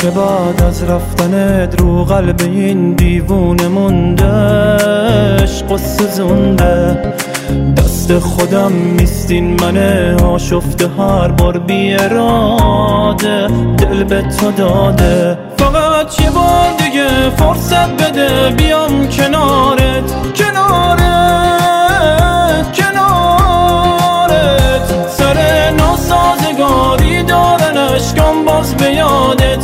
که بعد از رفتنت رو قلب این دیوونه موندش قصه زنده. دست خودم نیستین من آشفته هر بار بی اراده دل به تو داده. فقط یه بار دیگه فرصت بده بیام کنارت سر ناسازگاری دارن اشکام باز به یادت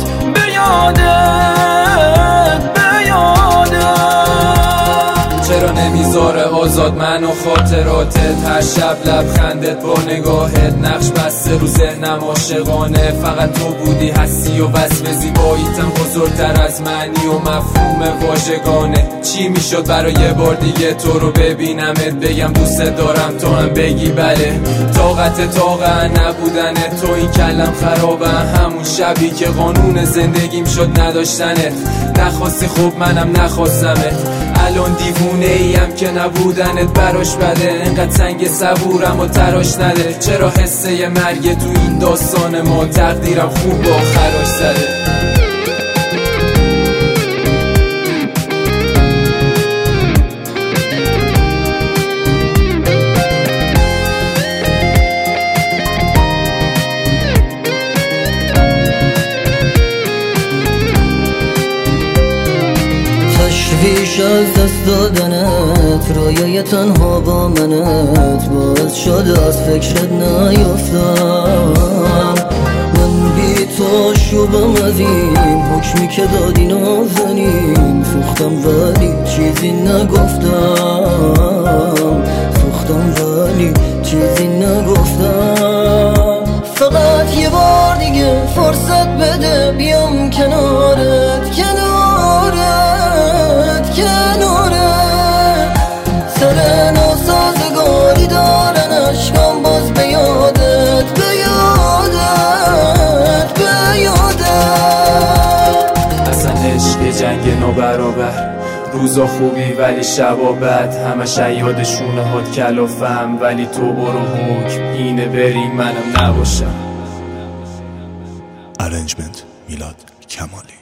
چرا نمیذاره آزاد من و خاطراتت؟ هر شب لبخندت با نگاهت نقش بسته رو ذهنم عاشقانه. فقط تو بودی هستی و وصف زیباییتم بزرگتر از معنی و مفهوم واژگانه. چی میشد برای یه بار دیگه تو رو ببینمت بگم دوست دارم تو هم بگی بله؟ طاقت واقعا نبودنت تو این کلم خرابه. همون شبی که قانون زندگیم شد نداشتنت. نخواستی خوب منم نخواستمت. الان دیوونه ایم که نبودنت براش بده. انقدر سنگ صبورم و تراش نده. چرا حسه مرگ تو این داستان ما تقدیرم خوب با خراش زده. تشویش از دست دادنت رویای تنها با منت باعث شد از فکرت نیفتم. من بی تو شبم از این حکمی که دادی نازنین. سوختم ولی چیزی نگفتم فقط یه بار دیگه فرصت بده بیام کنارت سر ناسازگاری دارن اشکام باز به یادت اصلا عشق جنگ نو برابر. روزا خوبی ولی شبا بد. همه شیادشونه هات کلافم ولی تو برو حکم اینه بریم منم نباشم. ارنجمنت میلاد کمالی.